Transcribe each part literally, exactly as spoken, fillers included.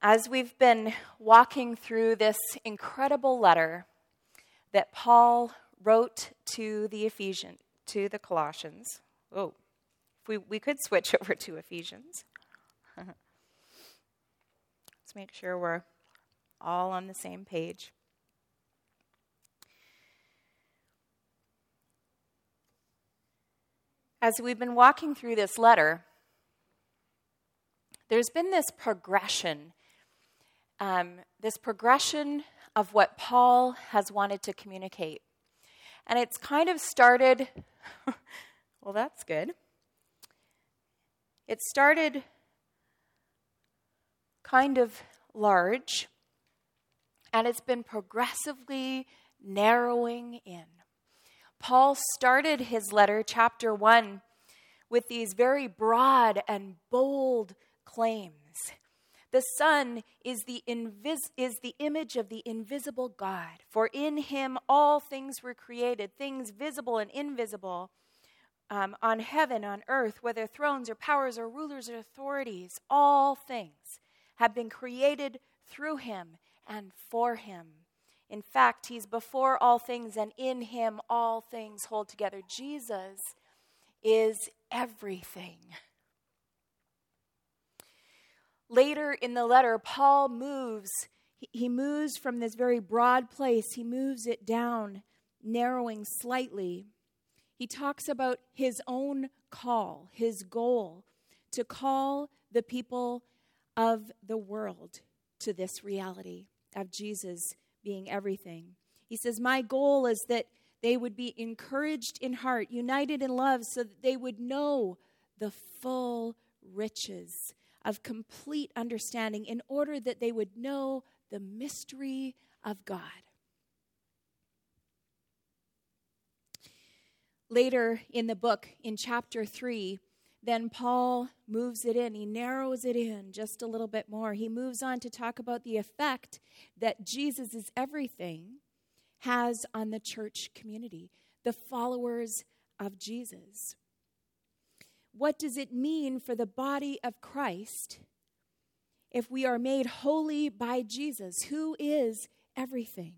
As we've been walking through this incredible letter that Paul wrote to the Ephesians, to the Colossians. Oh, we, we could switch over to Ephesians. Let's make sure we're all on the same page. As we've been walking through this letter, there's been this progression, um, this progression of what Paul has wanted to communicate. And it's kind of started, well, that's good. It started kind of large, and it's been progressively narrowing in. Paul started his letter, chapter one, with these very broad and bold claims. The Son is the invis- is the image of the invisible God, for in him all things were created, things visible and invisible, um, on heaven, on earth, whether thrones or powers or rulers or authorities, all things have been created through him and for him. In fact, he's before all things, and in him all things hold together. Jesus is everything. Later in the letter, Paul moves, he moves from this very broad place, he moves it down, narrowing slightly. He talks about his own call, his goal, to call the people of the world to this reality of Jesus being everything. He says, my goal is that they would be encouraged in heart, united in love, so that they would know the full riches of complete understanding, in order that they would know the mystery of God. Later in the book, in chapter three, then Paul moves it in. He narrows it in just a little bit more. He moves on to talk about the effect that Jesus is everything has on the church community, the followers of Jesus. What does it mean for the body of Christ if we are made holy by Jesus, who is everything?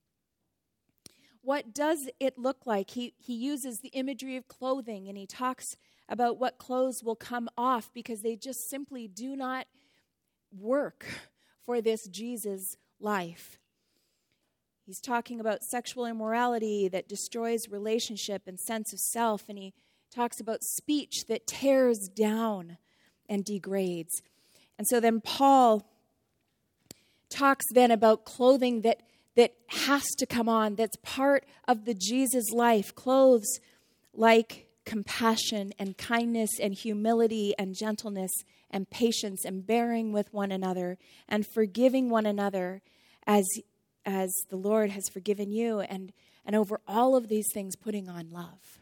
What does it look like? He, he uses the imagery of clothing, and he talks about what clothes will come off because they just simply do not work for this Jesus life. He's talking about sexual immorality that destroys relationship and sense of self, and he talks about speech that tears down and degrades. And so then Paul talks then about clothing that, that has to come on, that's part of the Jesus life, clothes like compassion and kindness and humility and gentleness and patience and bearing with one another and forgiving one another as, as the Lord has forgiven you, and, and over all of these things putting on love.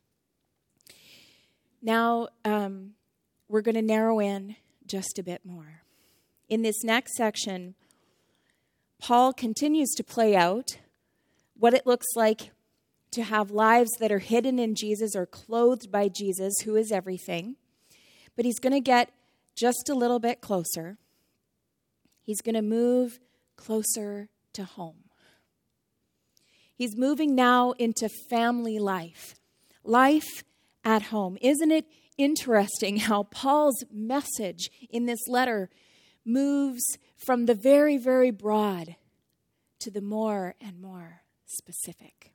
Now, um, we're going to narrow in just a bit more. In this next section, Paul continues to play out what it looks like to have lives that are hidden in Jesus or clothed by Jesus, who is everything. But he's going to get just a little bit closer. He's going to move closer to home. He's moving now into family life, life at home. Isn't it interesting how Paul's message in this letter moves from the very, very broad to the more and more specific?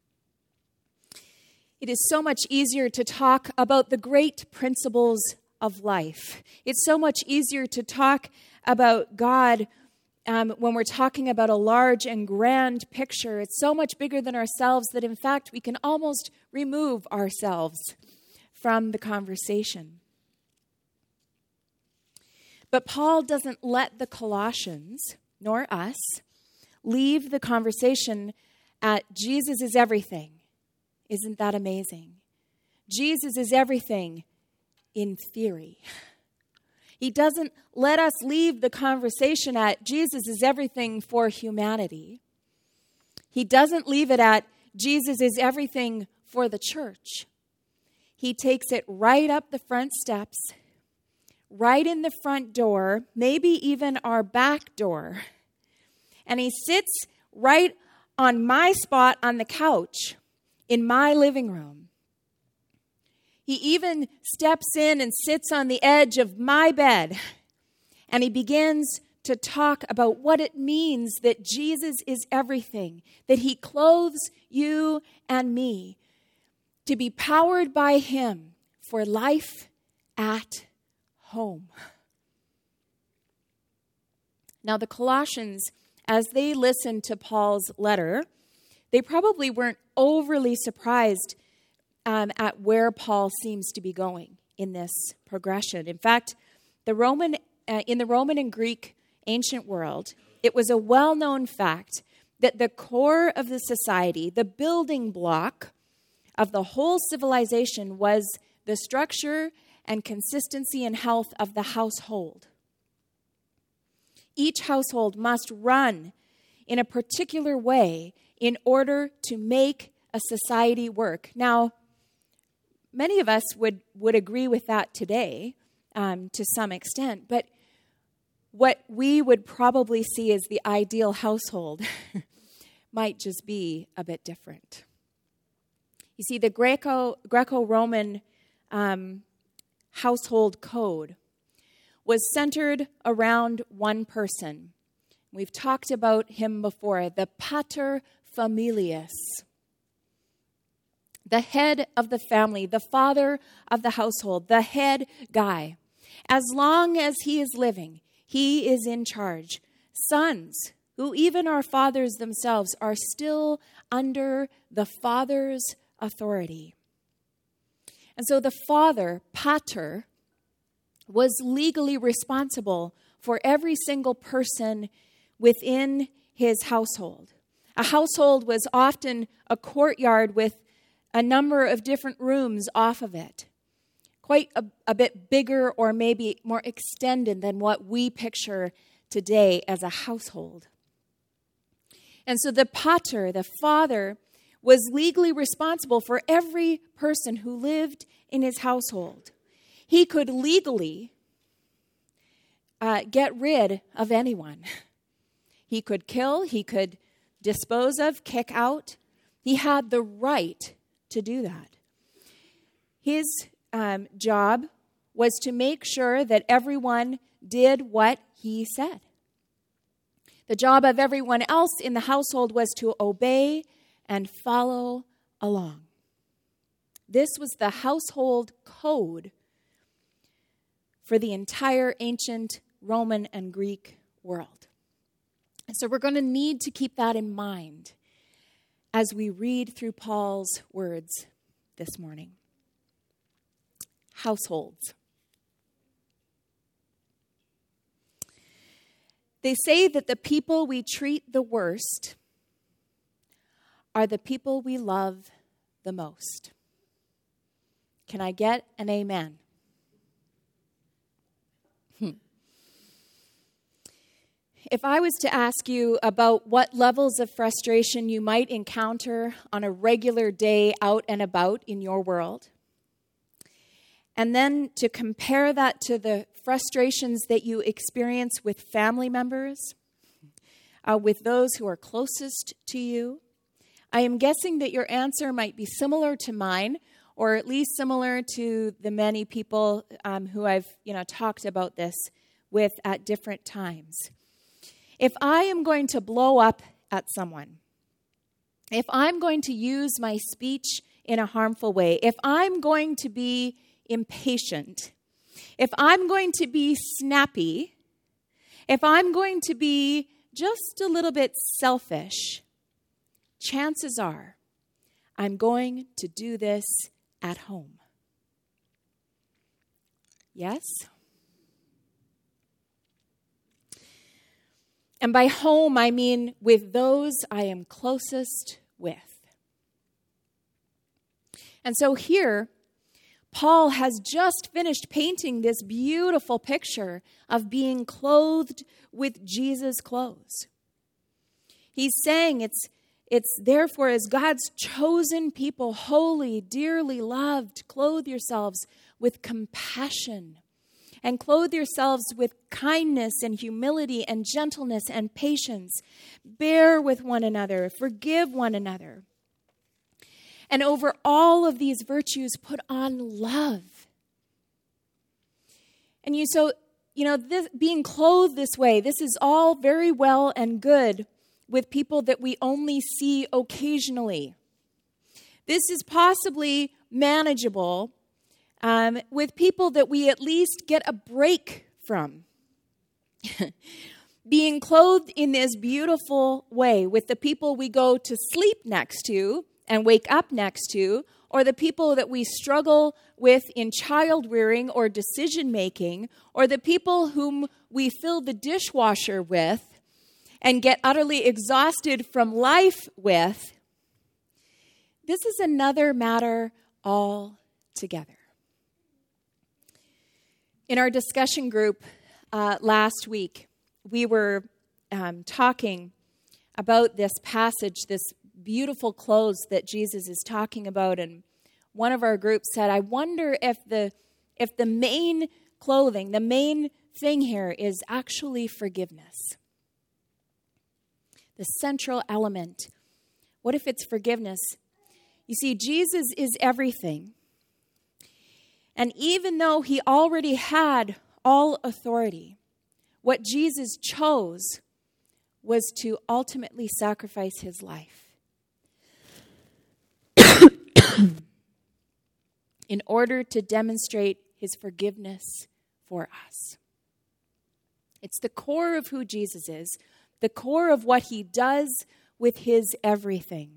It is so much easier to talk about the great principles of life. It's so much easier to talk about God um, when we're talking about a large and grand picture. It's so much bigger than ourselves that, in fact, we can almost remove ourselves from the conversation. But Paul doesn't let the Colossians, nor us, leave the conversation at Jesus is everything. Isn't that amazing? Jesus is everything in theory. He doesn't let us leave the conversation at Jesus is everything for humanity. He doesn't leave it at Jesus is everything for the church. He takes it right up the front steps, right in the front door, maybe even our back door. And he sits right on my spot on the couch in my living room. He even steps in and sits on the edge of my bed, and he begins to talk about what it means that Jesus is everything, that he clothes you and me to be powered by him for life at home. Now, the Colossians, as they listened to Paul's letter, they probably weren't overly surprised um, at where Paul seems to be going in this progression. In fact, the Roman, uh, in the Roman and Greek ancient world, it was a well-known fact that the core of the society, the building block of the whole civilization, was the structure and consistency and health of the household. Each household must run in a particular way in order to make a society work. Now, many of us would, would agree with that today um, to some extent, but what we would probably see as the ideal household might just be a bit different. You see, the Greco, Greco-Roman um, household code was centered around one person. We've talked about him before, the pater familias, the head of the family, the father of the household, the head guy. As long as he is living, he is in charge. Sons, who even are fathers themselves, are still under the father's authority. And so the father, pater, was legally responsible for every single person within his household. A household was often a courtyard with a number of different rooms off of it, quite a, a bit bigger or maybe more extended than what we picture today as a household. And so the pater, the father, was legally responsible for every person who lived in his household. He could legally uh, get rid of anyone. He could kill, he could dispose of, kick out. He had the right to do that. His um, job was to make sure that everyone did what he said. The job of everyone else in the household was to obey and follow along. This was the household code for the entire ancient Roman and Greek world. And so we're going to need to keep that in mind as we read through Paul's words this morning. Households. They say that the people we treat the worst are the people we love the most. Can I get an amen? Hmm. If I was to ask you about what levels of frustration you might encounter on a regular day out and about in your world, and then to compare that to the frustrations that you experience with family members, uh, with those who are closest to you, I am guessing that your answer might be similar to mine, or at least similar to the many people um, who I've, you know, talked about this with at different times. If I am going to blow up at someone, if I'm going to use my speech in a harmful way, if I'm going to be impatient, if I'm going to be snappy, if I'm going to be just a little bit selfish, chances are I'm going to do this at home. Yes? And by home, I mean with those I am closest with. And so here, Paul has just finished painting this beautiful picture of being clothed with Jesus' clothes. He's saying it's, it's therefore as God's chosen people, holy, dearly loved, clothe yourselves with compassion And clothe yourselves with kindness and humility and gentleness and patience. Bear with one another. Forgive one another. And over all of these virtues, put on love. And you so, you know, this, being clothed this way, this is all very well and good with people that we only see occasionally. This is possibly manageable um, with people that we at least get a break from. Being clothed in this beautiful way with the people we go to sleep next to and wake up next to, or the people that we struggle with in child rearing or decision making, or the people whom we fill the dishwasher with and get utterly exhausted from life with, this is another matter altogether. In our discussion group uh, last week, we were um, talking about this passage, this beautiful clothes that Jesus is talking about, and one of our groups said, I wonder if the if the main clothing, the main thing here is actually forgiveness. The central element. What if it's forgiveness? You see, Jesus is everything. And even though he already had all authority, what Jesus chose was to ultimately sacrifice his life in order to demonstrate his forgiveness for us. It's the core of who Jesus is, the core of what he does with his everything.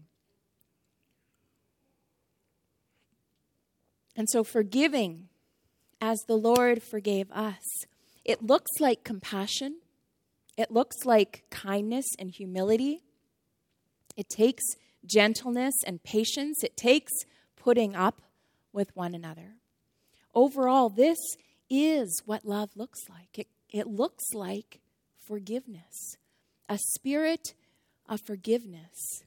And so forgiving as the Lord forgave us, it looks like compassion. It looks like kindness and humility. It takes gentleness and patience. It takes putting up with one another. Overall, this is what love looks like. It, it looks like forgiveness, a spirit of forgiveness.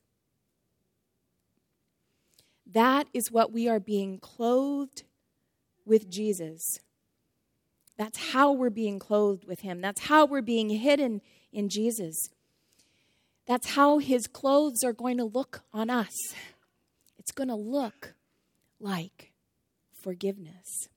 That is what we are being clothed with Jesus. That's how we're being clothed with him. That's how we're being hidden in Jesus. That's how his clothes are going to look on us. It's going to look like forgiveness.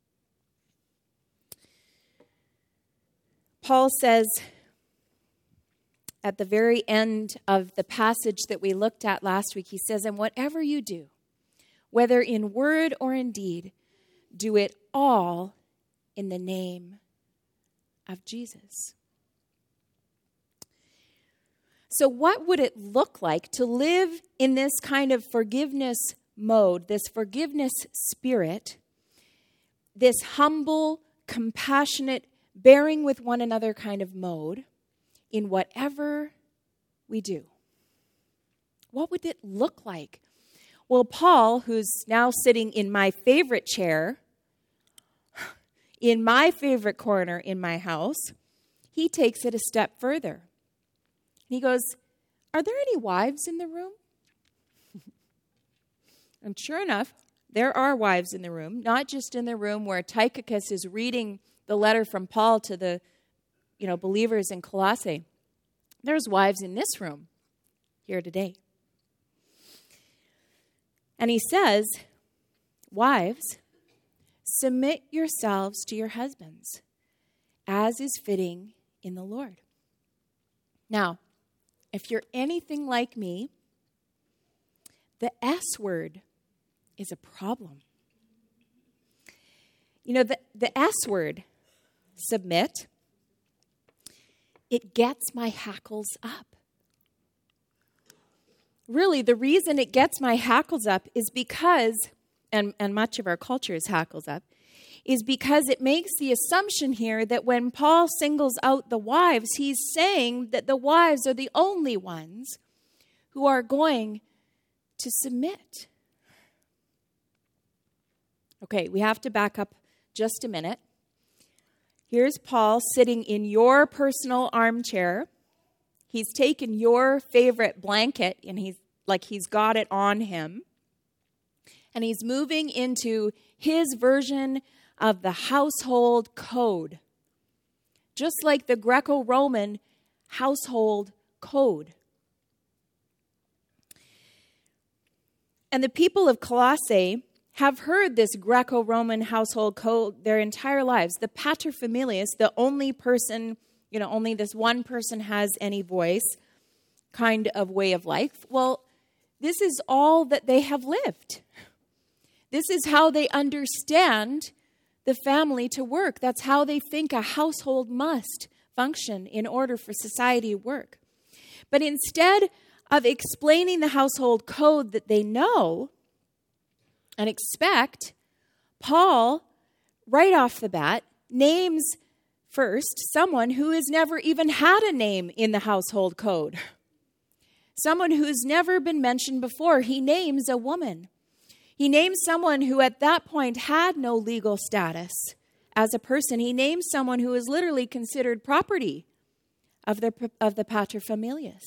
Paul says at the very end of the passage that we looked at last week, he says, and whatever you do, whether in word or in deed, do it all in the name of Jesus. So what would it look like to live in this kind of forgiveness mode, this forgiveness spirit, this humble, compassionate, bearing with one another kind of mode in whatever we do? What would it look like? Well, Paul, who's now sitting in my favorite chair, in my favorite corner in my house, he takes it a step further. He goes, are there any wives in the room? And sure enough, there are wives in the room, not just in the room where Tychicus is reading the letter from Paul to the, you know, believers in Colossae. There's wives in this room here today. And he says, wives, submit yourselves to your husbands, as is fitting in the Lord. Now, if you're anything like me, the S word is a problem. You know, the, the S word, submit, it gets my hackles up. Really, the reason it gets my hackles up is because, and, and much of our culture is hackles up, is because it makes the assumption here that when Paul singles out the wives, he's saying that the wives are the only ones who are going to submit. Okay, we have to back up just a minute. Here's Paul sitting in your personal armchair. He's taken your favorite blanket and he's like he's got it on him. And he's moving into his version of the household code, just like the Greco-Roman household code. And the people of Colossae have heard this Greco-Roman household code their entire lives. The paterfamilias, the only person, you know, only this one person has any voice kind of way of life. Well, this is all that they have lived. This is how they understand the family to work. That's how they think a household must function in order for society to work. But instead of explaining the household code that they know and expect, Paul, right off the bat, names first someone who has never even had a name in the household code. Someone who's never been mentioned before. He names a woman. He names someone who at that point had no legal status as a person. He names someone who is literally considered property of the, of the paterfamilias.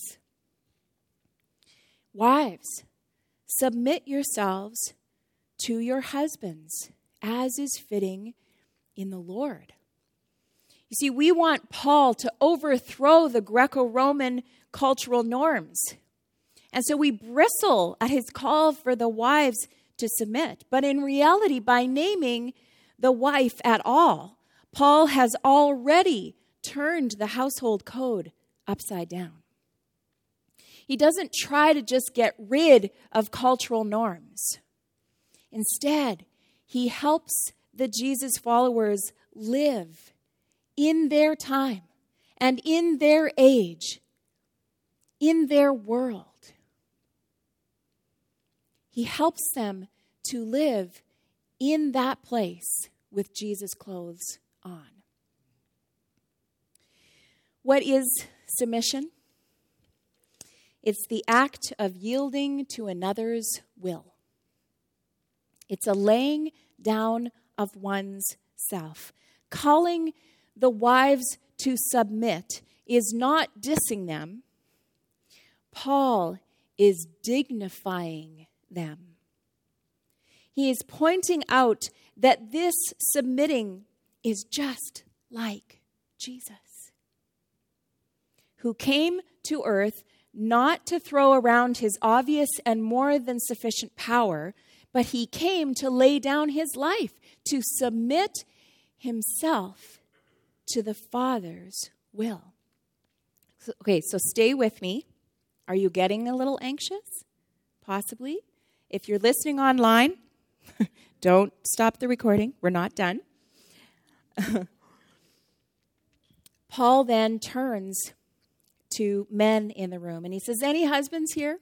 Wives, submit yourselves to your husbands, as is fitting in the Lord. You see, we want Paul to overthrow the Greco-Roman cultural norms. And so we bristle at his call for the wives to submit. But in reality, by naming the wife at all, Paul has already turned the household code upside down. He doesn't try to just get rid of cultural norms. Instead, he helps the Jesus followers live in their time and in their age, in their world. He helps them to live in that place with Jesus' clothes on. What is submission? It's the act of yielding to another's will. It's a laying down of one's self. Calling the wives to submit is not dissing them. Paul is dignifying them. He is pointing out that this submitting is just like Jesus, who came to earth not to throw around his obvious and more than sufficient power, but he came to lay down his life, to submit himself to the Father's will. So, okay, so stay with me. Are you getting a little anxious? Possibly. If you're listening online, don't stop the recording. We're not done. Paul then turns to men in the room and he says, any husbands here?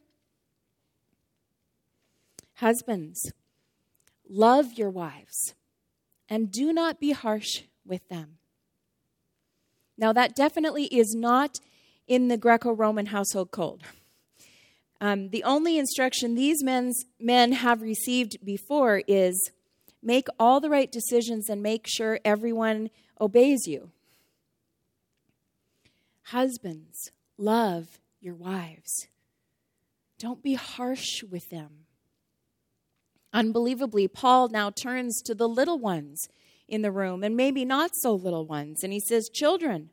Husbands, love your wives and do not be harsh with them. Now, that definitely is not in the Greco-Roman household code. Um, the only instruction these men's, men have received before is make all the right decisions and make sure everyone obeys you. Husbands, love your wives. Don't be harsh with them. Unbelievably, Paul now turns to the little ones in the room, and maybe not so little ones, and he says, children,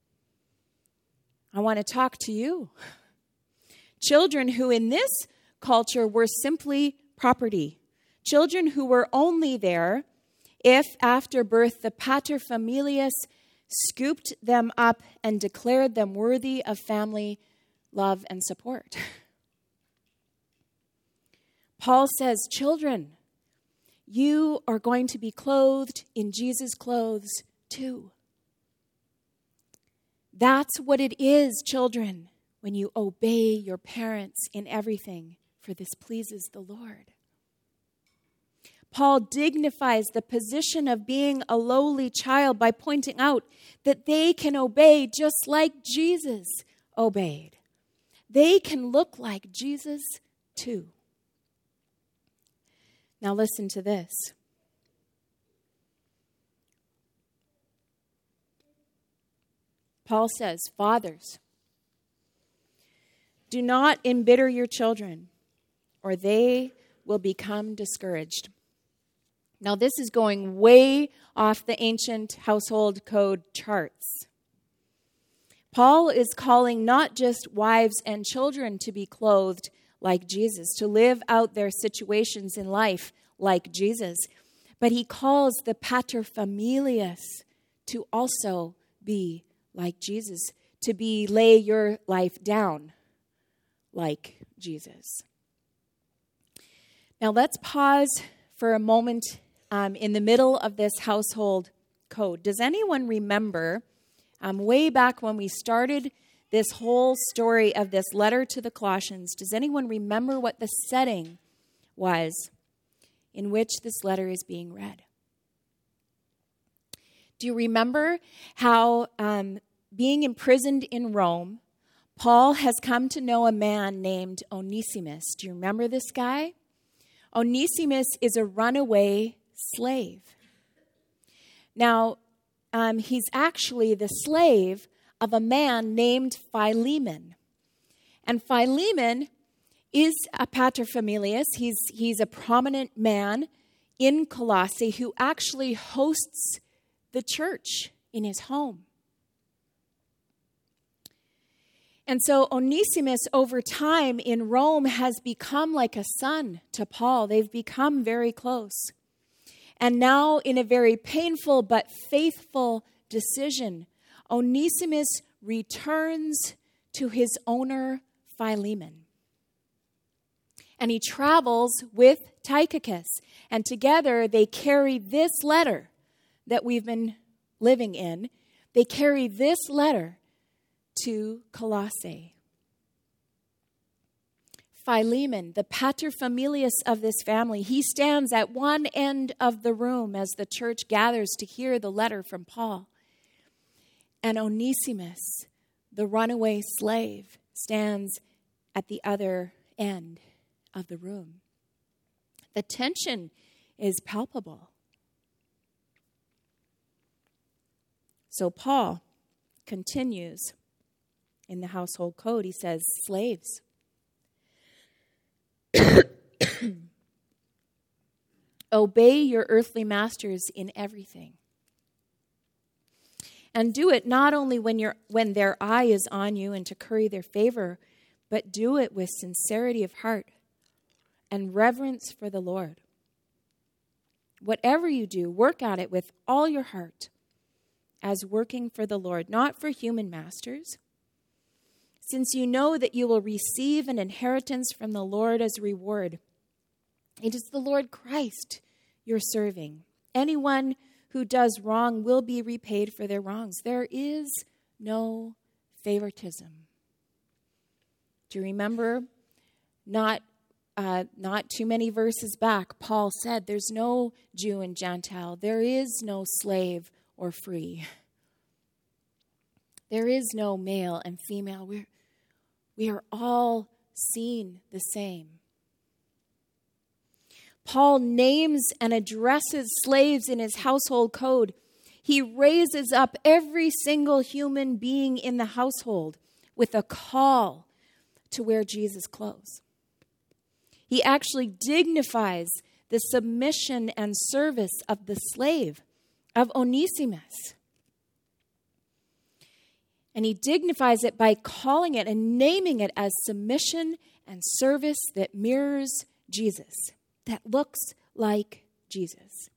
I want to talk to you. Children who in this culture were simply property. Children who were only there if after birth the paterfamilias scooped them up and declared them worthy of family love and support. Paul says, children, you are going to be clothed in Jesus' clothes too. That's what it is, children, when you obey your parents in everything, for this pleases the Lord. Paul dignifies the position of being a lowly child by pointing out that they can obey just like Jesus obeyed. They can look like Jesus too. Now listen to this. Paul says, fathers, do not embitter your children, or they will become discouraged. Now, this is going way off the ancient household code charts. Paul is calling not just wives and children to be clothed like Jesus, to live out their situations in life like Jesus, but he calls the paterfamilias to also be like Jesus, to be lay your life down like Jesus. Now let's pause for a moment um, in the middle of this household code. Does anyone remember um, way back when we started this whole story of this letter to the Colossians, does anyone remember what the setting was in which this letter is being read? Do you remember how um, being imprisoned in Rome, Paul has come to know a man named Onesimus? Do you remember this guy? Onesimus is a runaway slave. Now, um, he's actually the slave of a man named Philemon. And Philemon is a paterfamilias. He's, he's a prominent man in Colossae who actually hosts the church in his home. And so Onesimus, over time in Rome, has become like a son to Paul. They've become very close. And now, in a very painful but faithful decision, Onesimus returns to his owner, Philemon. And he travels with Tychicus. And together they carry this letter that we've been living in. They carry this letter to Colossae. Philemon, the paterfamilias of this family, he stands at one end of the room as the church gathers to hear the letter from Paul. And Onesimus, the runaway slave, stands at the other end of the room. The tension is palpable. So Paul continues in the household code. He says, slaves, obey your earthly masters in everything. And do it not only when you're, when their eye is on you and to curry their favor, but do it with sincerity of heart and reverence for the Lord. Whatever you do, work at it with all your heart, as working for the Lord, not for human masters, since you know that you will receive an inheritance from the Lord as a reward. It is the Lord Christ you're serving. Anyone who does wrong will be repaid for their wrongs. There is no favoritism. Do you remember? Not, uh, not too many verses back, Paul said, there's no Jew and Gentile. There is no slave or free. There is no male and female. We're, we are all seen the same. Paul names and addresses slaves in his household code. He raises up every single human being in the household with a call to wear Jesus' clothes. He actually dignifies the submission and service of the slave, of Onesimus. And he dignifies it by calling it and naming it as submission and service that mirrors Jesus, that looks like Jesus.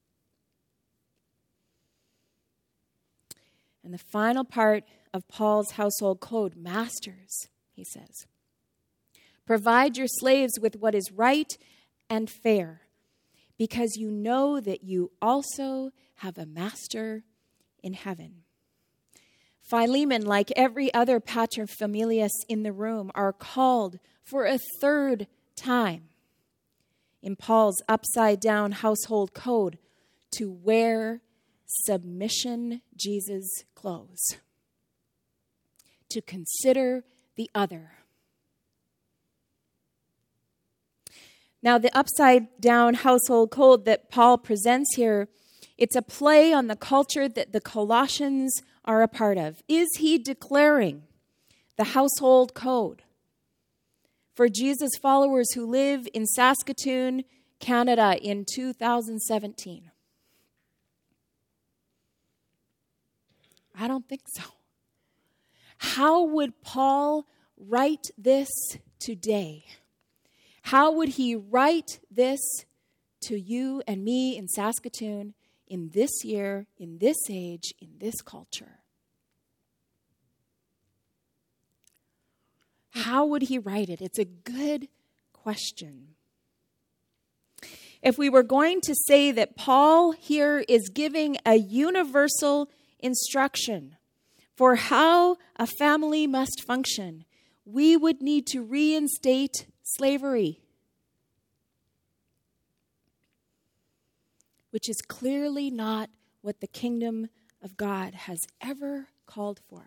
And the final part of Paul's household code, masters, he says, provide your slaves with what is right and fair, because you know that you also have a master in heaven. Philemon, like every other paterfamilias in the room, are called for a third time in Paul's upside-down household code to wear submission Jesus clothes, to consider the other. Now, the upside-down household code that Paul presents here, it's a play on the culture that the Colossians are a part of. Is he declaring the household code for Jesus followers who live in Saskatoon, Canada in two thousand seventeen? I don't think so. How would Paul write this today? How would he write this to you and me in Saskatoon in this year, in this age, in this culture? How would he write it? It's a good question. If we were going to say that Paul here is giving a universal instruction for how a family must function, we would need to reinstate slavery, which is clearly not what the kingdom of God has ever called for.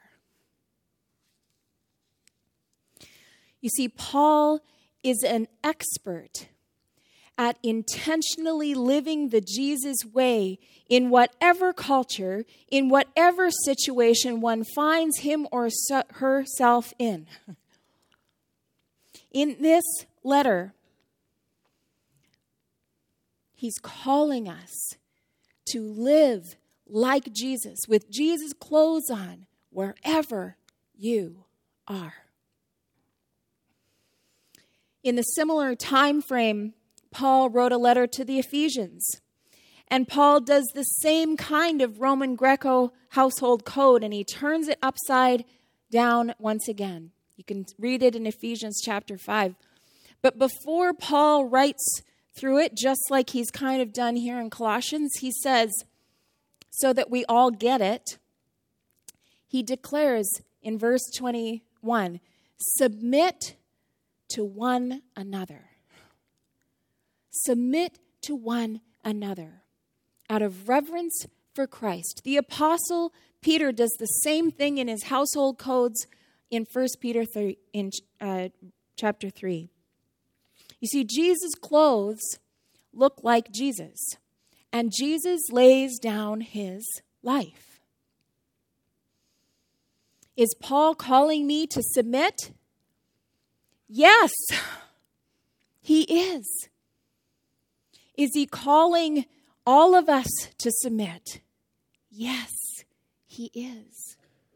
You see, Paul is an expert at intentionally living the Jesus way in whatever culture, in whatever situation one finds him or herself in. In this letter, he's calling us to live like Jesus, with Jesus' clothes on, wherever you are. In the similar time frame, Paul wrote a letter to the Ephesians. And Paul does the same kind of Roman Greco household code, and he turns it upside down once again. You can read it in Ephesians chapter five. But before Paul writes through it, just like he's kind of done here in Colossians, he says, so that we all get it, he declares in verse twenty-one, submit to one another. Submit to one another out of reverence for Christ. The Apostle Peter does the same thing in his household codes in First Peter three, in uh, chapter three. You see, Jesus' clothes look like Jesus, and Jesus lays down his life. Is Paul calling me to submit? Yes, he is. Is he calling all of us to submit? Yes, he is.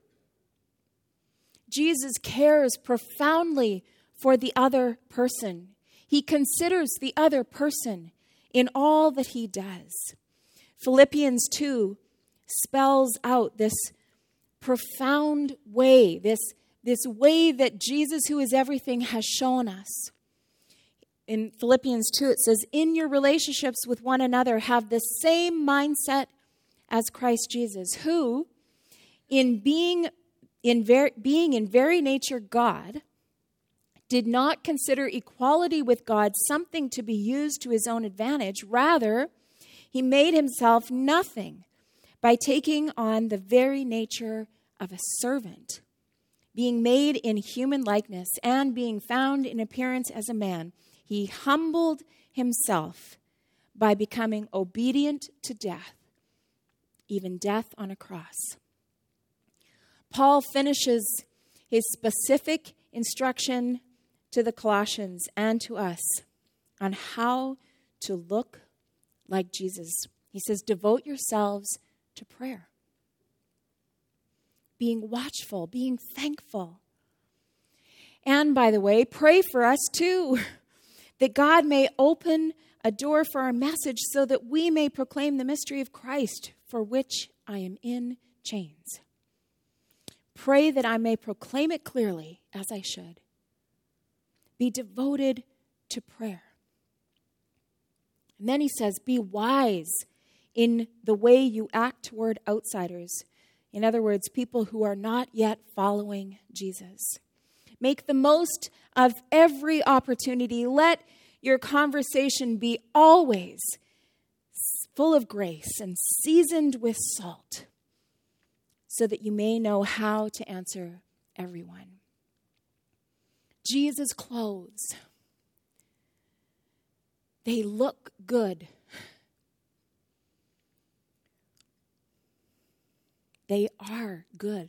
Jesus cares profoundly for the other person. He considers the other person in all that he does. Philippians two spells out this profound way, this, this way that Jesus, who is everything, has shown us. In Philippians two, it says, in your relationships with one another, have the same mindset as Christ Jesus, who, in being in, ver- being in very nature God, did not consider equality with God something to be used to his own advantage. Rather, he made himself nothing by taking on the very nature of a servant, being made in human likeness and being found in appearance as a man. He humbled himself by becoming obedient to death, even death on a cross. Paul finishes his specific instruction to the Colossians and to us on how to look like Jesus. He says, devote yourselves to prayer, being watchful, being thankful. And by the way, pray for us too, that God may open a door for our message so that we may proclaim the mystery of Christ, for which I am in chains. Pray that I may proclaim it clearly as I should. Be devoted to prayer. And then he says, be wise in the way you act toward outsiders. In other words, people who are not yet following Jesus. Make the most of every opportunity. Let your conversation be always full of grace and seasoned with salt, so that you may know how to answer everyone. Jesus' clothes, they look good. They are good.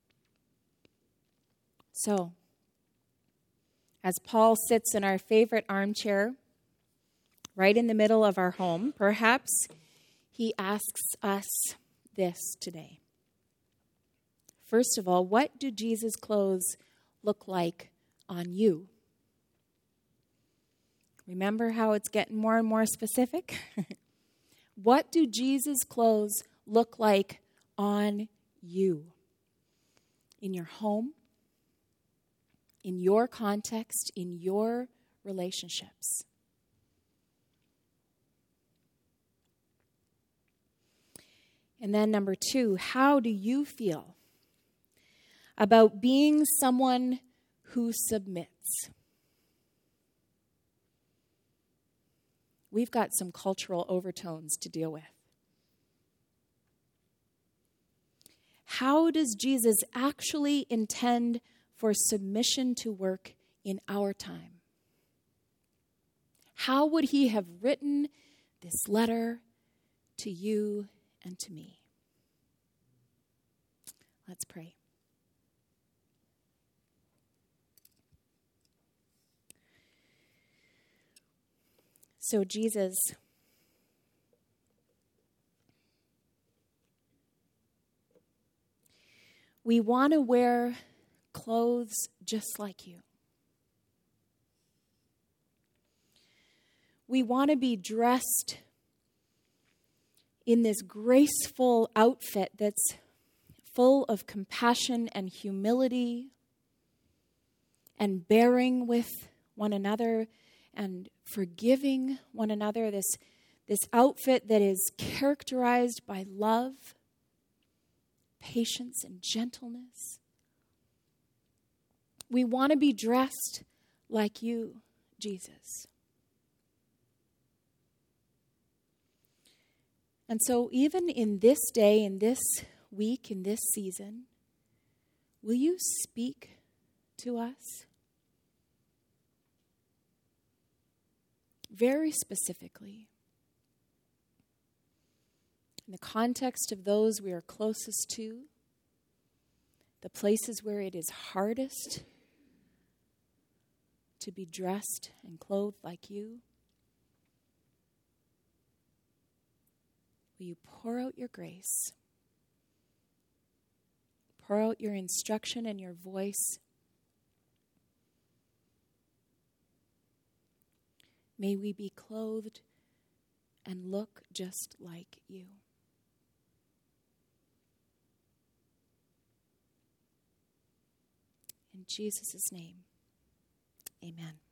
So, as Paul sits in our favorite armchair, right in the middle of our home, perhaps he asks us this today. First of all, what do Jesus' clothes look like on you? Remember how it's getting more and more specific? What do Jesus' clothes look like on you? In your home, in your context, in your relationships. And then number two, how do you feel about being someone who submits? We've got some cultural overtones to deal with. How does Jesus actually intend for submission to work in our time? How would he have written this letter to you and to me? Let's pray. So, Jesus, we want to wear clothes just like you. We want to be dressed in this graceful outfit that's full of compassion and humility and bearing with one another and forgiving one another, this, this outfit that is characterized by love, patience, and gentleness. We want to be dressed like you, Jesus. And so even in this day, in this week, in this season, will you speak to us? Very specifically, in the context of those we are closest to, the places where it is hardest to be dressed and clothed like you, will you pour out your grace, pour out your instruction and your voice. May we be clothed and look just like you. In Jesus' name, amen.